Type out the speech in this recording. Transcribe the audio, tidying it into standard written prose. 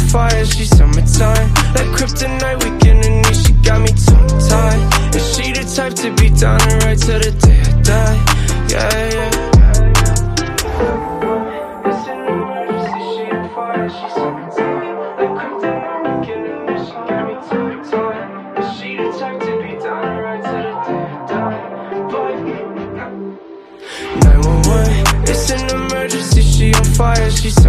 fire, she's summertime. Like kryptonite, weekend and knee, she got me tongue-tied. And she the type to be down and right till the day I die. Yeah, yeah. It's an emergency, she on fire, she's summertime. Like kryptonite, weekend and knee, she got me tongue-tied. And she the type to be down and right till the day I die. But 911, it's an emergency, she on fire, she's